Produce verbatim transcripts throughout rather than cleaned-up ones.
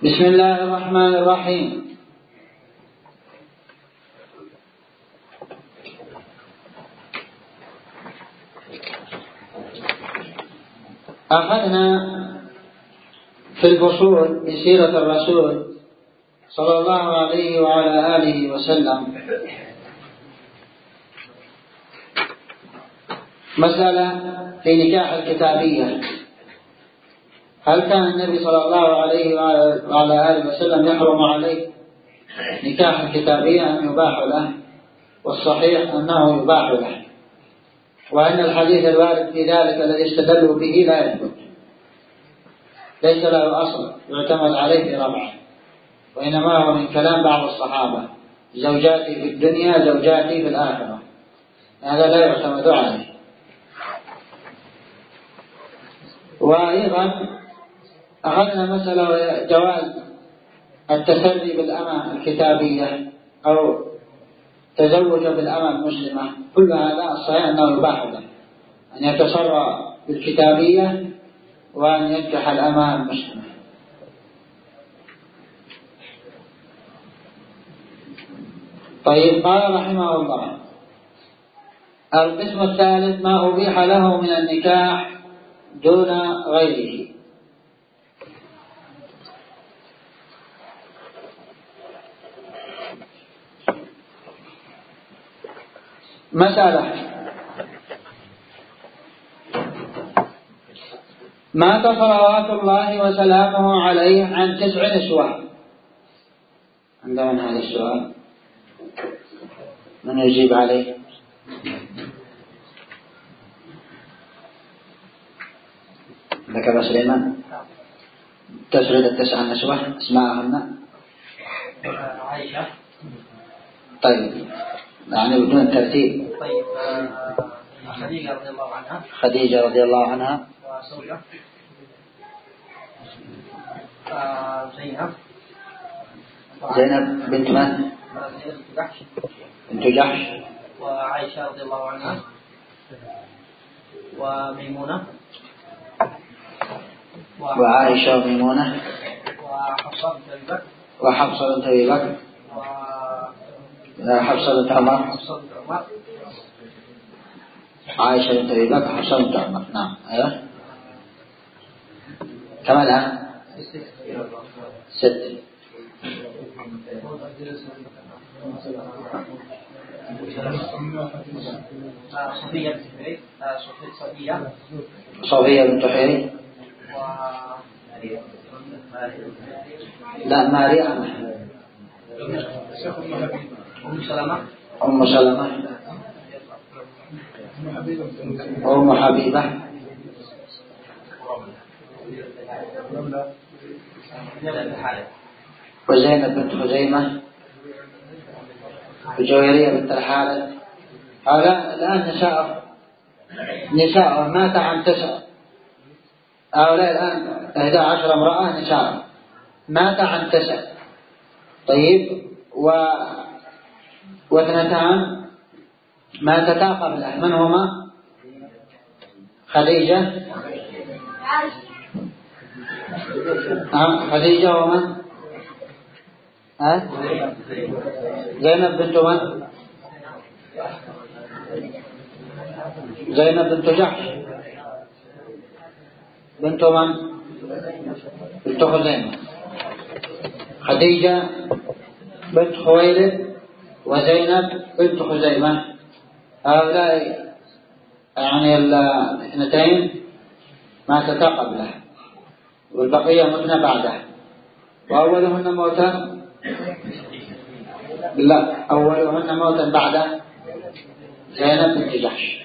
بسم الله الرحمن الرحيم. أخذنا في الفصول بسيرة الرسول صلى الله عليه وعلى آله وسلم مسألة في نكاح الكتابية. هل كان النبي صلى الله عليه وعلى آله وسلم يحرم عليه نكاح الكتابية أم يباح له؟ والصحيح أنه يباح له، وأن الحديث الوارد في ذلك الذي استدلوا به لا يثبت، ليس له أصل يعتمد عليه في ربعه، وإنما هو من كلام بعض الصحابة: زوجاتي في الدنيا زوجاتي في الآخرة. هذا لا يعتمد عليه. وأيضا أخذنا مسألة جواز التسري بالأمة الكتابية أو تزوج بالأمة المسلمة. كل هذا الصحيح أنه يباح له أن يتسرى بالكتابية وأن ينكح الأمة المسلمة. طيب، قال رحمه الله: القسم الثالث ما أبيح له من النكاح دون غيره. مسألة: مات صلوات الله وسلامه عليه عن تسع نسوة. عندنا من هذا السؤال؟ من يجيب عليه؟ ذكر سليمان تسرد التسع نسوة اسماءهن. عائشة. طيب، يعني بدون ترتيب. طيب، خديجة رضي الله عنها. خديجة رضي الله عنها. وسودة. زينب. زينب بنت من؟ زينب بنت جحش. بنت جحش. وعائشة رضي الله عنها. وميمونة. وعائشة وميمونة. وحفصة بنت أبي بكر. وحفصة بنت أبي بكر. حفصة بنت عمر. حفصة بنت عمر. عائشة بنت أبي بكر. حفصة بنت عمر. نعم. أيوه. كم الآن؟ ست. صفية بنت حيي. صفية. صفية بنت حيي. لا، ماريا. أم سلمة. أم سلمة. أم حبيبة. وزينب بنت خزيمة. وجويرية بنت الحارث. هؤلاء الآن نساء نساء مات عن تسع. هؤلاء الآن إحدى عشر امرأة نساء مات عن تسع. طيب، و واثنتان ماتتا قبله. من هما؟ خديجة. خديجة ومن؟ ها؟ زينب بنت من؟ زينب بنت جحش. بنت من؟ بنت خزيمة. خديجة بنت خويلد وزينب بنت خزيمة. هؤلاء يعني الاثنتين ماتتا قبله، والبقية متن بعده. وأولهن موتا لا أولهن موتا بعد زينب بنت جحش.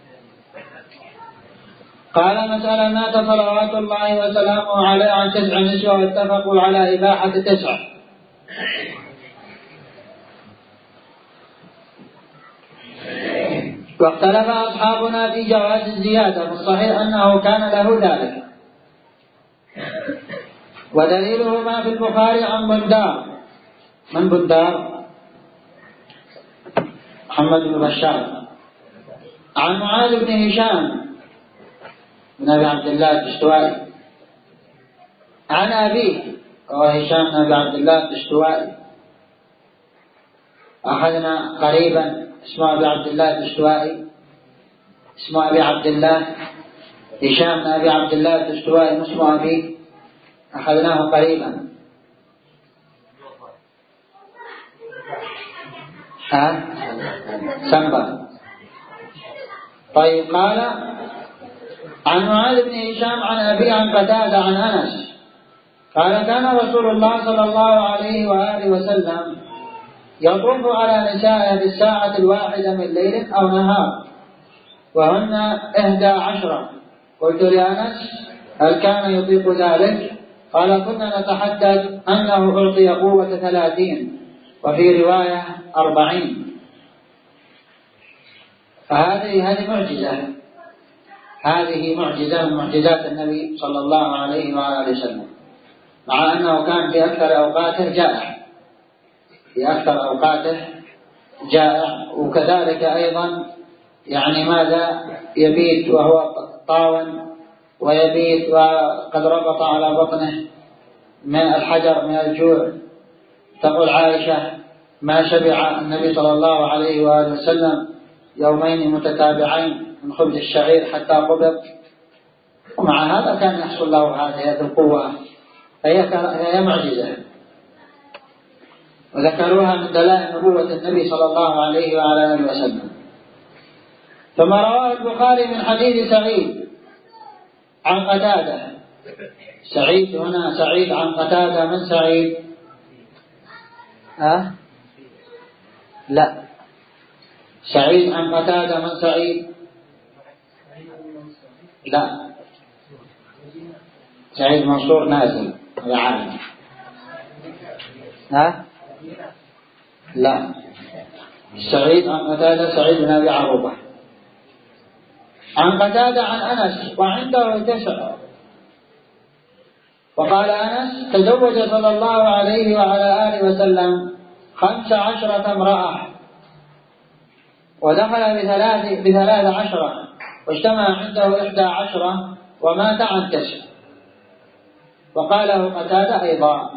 قال: مسألة: مات صلوات الله وسلامه عليه عن تسع نسوة، واتفقوا على إباحة تسع. واختلف أصحابنا في جواز الزيادة، والصحيح أنه كان له ذلك، ودليله ما في البخاري عن بندار. من بندار؟ محمد بن بشار. عن معاذ بن هشام بن أبي عبد الله الدستوائي عن أبيه وهشام بن أبي عبد الله الدستوائي. أخذنا قريبا اسمه أبي عبد الله الدستوائي، اسمه أبي عبد الله. هشام بن أبي عبد الله الدستوائي اسمه أبي، أخذناه قريبا. ها سنبا. طيب قال عن معاذ بن هشام عن أبي عن قتادة عن أنس قال كان رسول الله صلى الله عليه وآله وسلم يطوف على نسائه بالساعة الواحدة من ليل أو نهار وهن إحدى عشرة. قلت لأنس هل كان يطيق ذلك؟ قال كنا نتحدث أنه أعطي قوة ثلاثين وفي رواية أربعين. فهذه هذه معجزة، هذه معجزة من معجزات النبي صلى الله عليه وآله وسلم، مع أنه كان في أكثر أوقاته جائع، في أكثر أوقاته جائع، وكذلك أيضا يعني ماذا يبيت وهو طاون، ويبيت وقد ربط على بطنه من الحجر من الجوع. تقول عائشة ما شبع النبي صلى الله عليه وآله وسلم يومين متتابعين من خبز الشعير حتى قبض، ومع هذا كان يحصل له هذه القوة، فهي معجزة. وذكروها من دلائل نبوة النبي صلى الله عليه وعلى آله وسلم. ثم رواه البخاري من حديث سعيد عن قتادة. سعيد هنا سعيد عن قتادة، من سعيد؟ ها؟ لا، سعيد عن قتادة من سعيد؟ لا، سعيد منصور نازل هذا عالم. ها؟ لا، سعيد عن قتادة سعيد بن أبي عروبة عن قتادة عن أنس وعنده تسع. وقال أنس تزوج صلى الله عليه وعلى آله وسلم خمس عشرة امرأة ودخل بثلاث بثلاث عشرة واجتمع عنده إحدى عشرة ومات عن تسع. وقاله قتادة أيضا.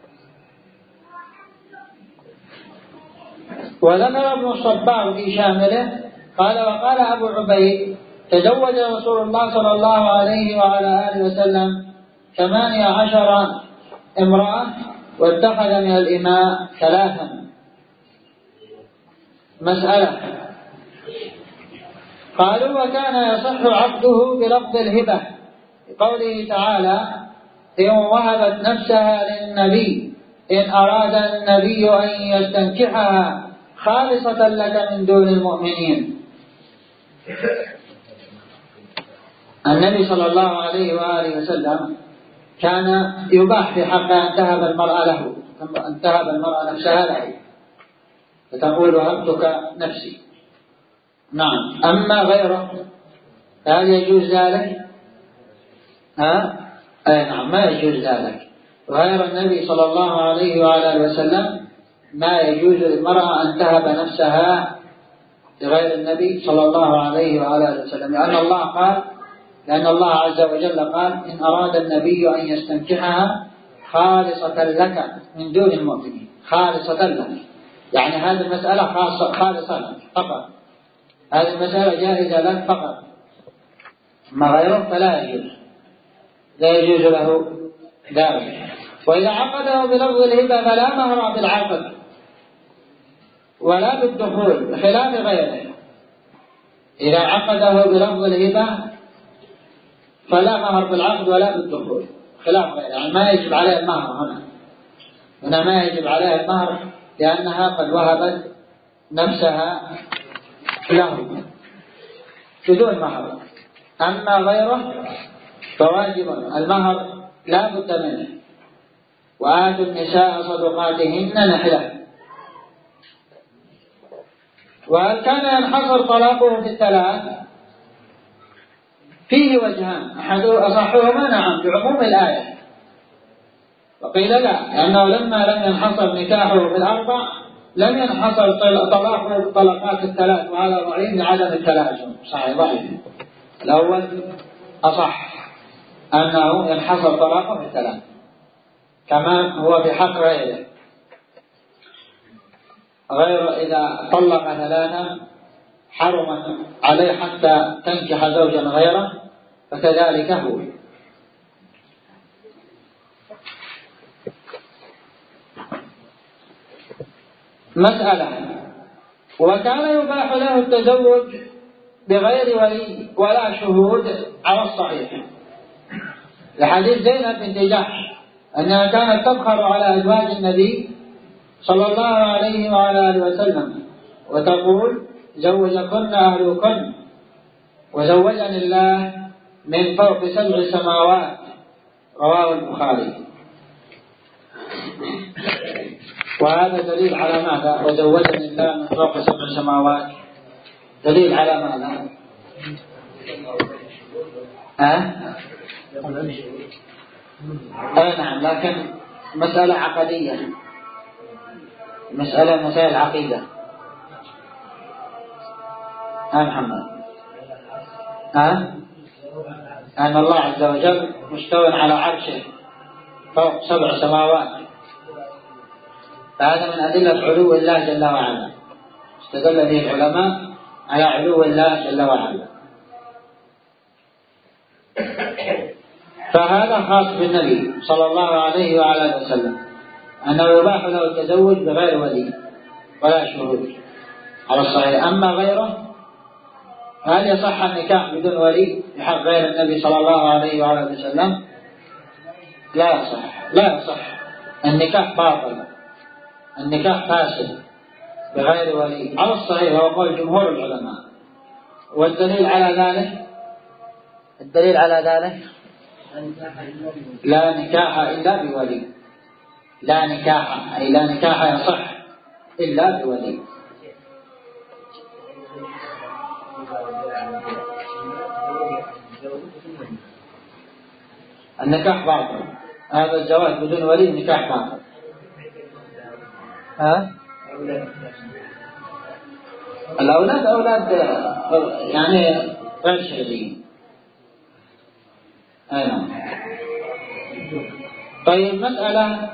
وذكر ابن الصباغ في شامله قال وقال أبو عبيد تزوج رسول الله صلى الله عليه وعلى آله وسلم ثمانية عشر امرأة واتخذ من الإماء ثلاثا. مسألة. قالوا وكان يصح عقده بلفظ الهبة قوله تعالى إن وهبت نفسها للنبي إن أراد النبي أن يستنكحها خالصة لك من دون المؤمنين. النبي صلى الله عليه وآله وسلم كان يباح في حقه أن تهب المرأة له، أن تهب المرأة نفسها له، فتقول وهبتك نفسي. نعم. أما غيره هل يجوز ذلك؟ ها؟ أي نعم ما يجوز ذلك. غير النبي صلى الله عليه وعلى وسلم ما يجوز للمرأة أن تهب نفسها لغير النبي صلى الله عليه وعلى وسلم، لأن الله قال لأن الله عز وجل قال إن أراد النبي أن يستنكحها خالصة لك من دون المؤمنين. خالصة لك يعني هذه المسألة خاصة خالصة لك فقط، هذه المسألة جائزة لك فقط، ما غيره فلا يجوز، لا يجوز له ذلك. وإذا عقده بلفظ الهبة فلا مهر بالعقد ولا بالدخول بخلاف غيره. إذا عقده بلفظ الهبة فلا مهر بالعقد ولا بالدخول خلاف غيره، يعني ما يجب عليه المهر. هنا هنا ما يجب عليه المهر لأنها قد وهبت نفسها له بدون مهر. أما غيره فواجب المهر لا بد منه. وآتوا النساء صدقاتهن نحلة. وهل كان ينحصر طلاقه في الثلاث؟ فيه وجهان، أحد أصحهما نعم بعموم الآية، وقيل لا، لأنه لما لم ينحصر نكاحه في الأربع لم ينحصر طلاقه بالطلقات الثلاث، وهذا ضعيف لعدم التلازم. صحيح ضعيف. الأول أصح أنه ينحصر طلاقه في الثلاث، كما هو بحق غيره، غير إذا طلق ثلاثا حرم عليه حتى تنكح زوجا غيره، فكذلك هو. مسألة: وكان يباح له التزوج بغير ولي ولا شهود على الصحيح، لحديث زينب بنت جحش أنها كانت تبخر على أزواج النبي صلى الله عليه وعلى آله وسلم وتقول: زوجكن أهلكن، وزوجني الله من فوق سبع سماوات، رواه البخاري. وهذا دليل على ماذا؟ وزوجني الله من فوق سبع سماوات، دليل على ماذا؟ ها؟ أي نعم، لكن مسألة عقدية، مسألة مسائل عقيدة. ها محمد؟ ها؟ أن الله عز وجل مستوٍ على عرشه فوق سبع سماوات، فهذا من أدلة علو الله جل وعلا، استدل به العلماء على علو الله جل وعلا. فهذا خاص بالنبي صلى الله عليه وعلى آله وسلم، أنه يباح له التزوج بغير ولي ولا شهود على الصحيح. أما غيره، هل يصح النكاح بدون ولي بحق غير النبي صلى الله عليه وعلى آله وسلم؟ لا يصح، لا يصح، النكاح باطل، النكاح فاسد بغير ولي على الصحيح، هو قول جمهور العلماء. والدليل على ذلك، الدليل على ذلك لا نكاح إلا بولي، لا نكاح أي لا نكاح يصح إلا بولي. النكاح باطل، هذا الزواج بدون ولي نكاح باطل. ها؟ الأولاد أولاد يعني غير شرعيين. أيوة. طيب مسألة: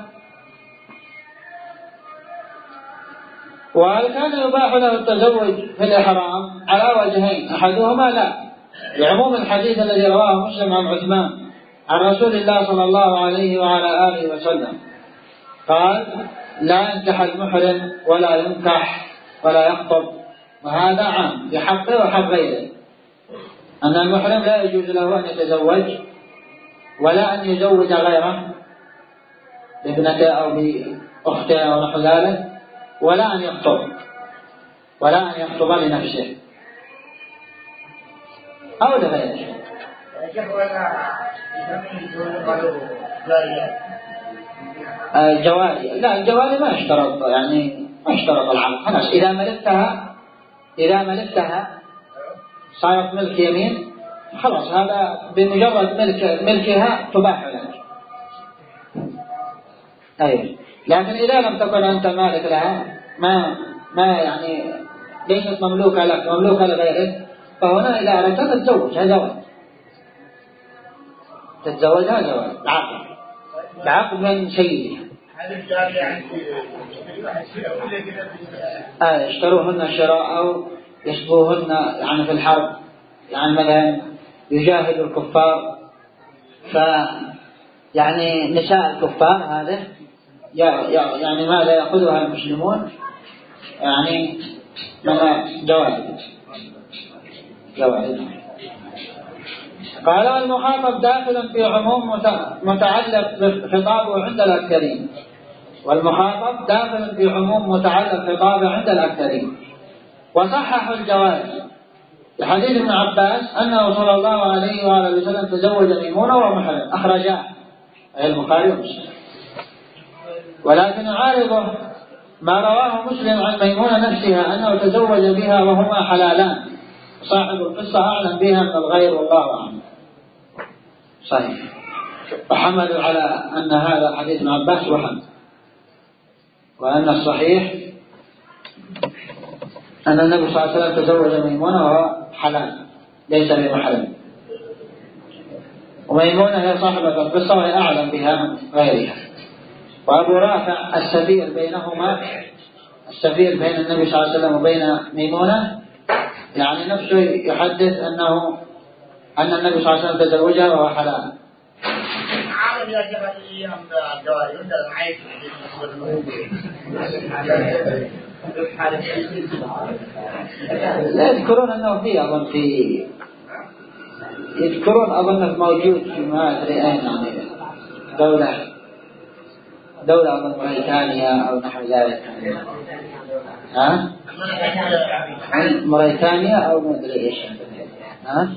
وهل كان يباح له التزوج في الإحرام؟ على وجهين: أحدهما لا، لعموم الحديث الذي رواه مسلم عن عثمان عن رسول الله صلى الله عليه وعلى آله وسلم قال: لا ينكح المحرم ولا ينكح ولا يخطب. وهذا عام بحقه وحق غيره، أن المحرم لا يجوز له أن يتزوج ولا أن يزوج غيره بابنته أو بأخته أو نحو ذلك، ولا أن يخطب، ولا أن يخطب لنفسه أو لغيره. الجواري لا، الجواري ما اشترط، يعني ما اشترط العقد، خلاص إذا ملكتها إذا ملكتها صارت ملك يمين، خلاص هذا بمجرد ملك ملكها تباح لك. أيوة. لكن إذا لم تكن أنت مالك لها، ما ما يعني ليست مملوكة لك، مملوكة لغيرك، فهنا إذا أردت تتزوج هذا زواج، تتزوج هذا زواج عقد، بعقد من سيدها. آه يشتروهن شراء أو يسبوهن يعني في الحرب، يعني مثلا يجاهد الكفار، ف يعني نساء الكفار هذا يعني ماذا يأخذها المسلمون، يعني من جواز جواز. قال: والمخاطب داخل في عموم متعلق بخطابه عند الأكثرين، والمخاطب داخل في عموم متعلق خطابه عند الأكثرين. وصححوا الجواز لحديث ابن عباس أنه صلى الله عليه وآله وسلم تزوج ميمونة ومحرم، أخرجاه أي البخاري ومسلم. ولكن يعارضه ما رواه مسلم عن ميمونة نفسها أنه تزوج بها وهما حلالان، صاحب القصة أعلم بها من الغير والله أعلم. صحيح. وحملوا على أن هذا حديث ابن عباس وهم، وأن الصحيح أن النبي صلى الله عليه وسلم تزوج ميمونة وهو حلال ليس بمحرم، وميمونة هي صاحبة القصة وهي أعلم بها من غيرها. وأبو رافع السفير بينهما، السفير بين النبي صلى الله عليه وسلم وبين ميمونة، يعني نفسه يحدث أنه أن النبي صلى الله عليه وسلم تزوجها وهو حلال. لا يذكرون أنه فيه، أظن في يذكرون أظن موجود في ما أدري أين، يعني دولة دولة أظن موريتانيا أو نحو ذلك. ها؟ موريتانيا أو ما أدري إيش. ها؟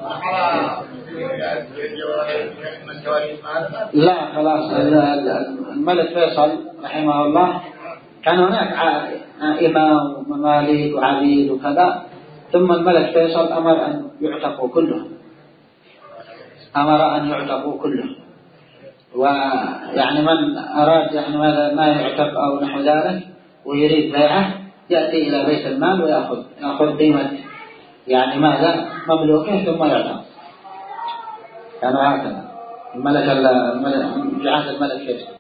لا خلاص، الملك فيصل رحمه الله كان هناك إمام ومماليك وعبيد وكذا، ثم الملك فيصل أمر أن يعتقوا كلهم، أمر أن يعتقوا كلهم، ويعني من أراد يعني ما يعتق أو نحو ذلك ويريد بيعه يأتي إلى بيت المال ويأخذ يأخذ قيمة يعني ماذا مملوكه ثم يعتق. كانوا هكذا الملك في عهد الملك فيصل.